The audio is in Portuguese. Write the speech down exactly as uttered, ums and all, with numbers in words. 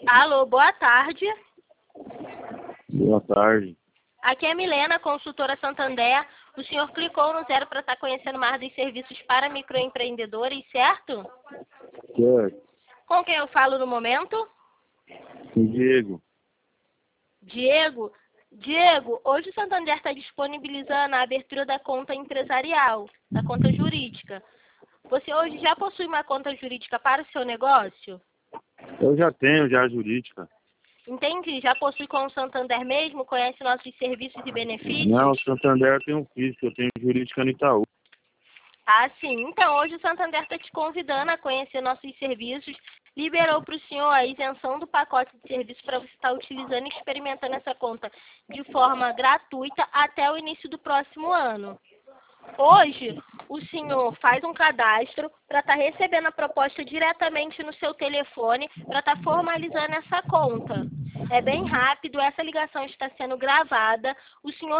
Alô, boa tarde. Boa tarde. Aqui é a Milena, consultora Santander. O senhor clicou no zero para estar conhecendo mais dos serviços para microempreendedores, certo? Certo. Com quem eu falo no momento? Com Diego. Diego? Diego, hoje o Santander está disponibilizando a abertura da conta empresarial, da conta jurídica. Você hoje já possui uma conta jurídica para o seu negócio? Eu já tenho, já a jurídica. Entendi. Já possui com o Santander mesmo? Conhece nossos serviços e benefícios? Não, o Santander tem um físico, eu tenho jurídica no Itaú. Ah, sim. Então, hoje o Santander está te convidando a conhecer nossos serviços. Liberou para o senhor a isenção do pacote de serviços para você estar utilizando e experimentando essa conta de forma gratuita até o início do próximo ano. Hoje, o senhor faz um cadastro para estar recebendo a proposta diretamente no seu telefone para estar formalizando essa conta. É bem rápido, essa ligação está sendo gravada. O senhor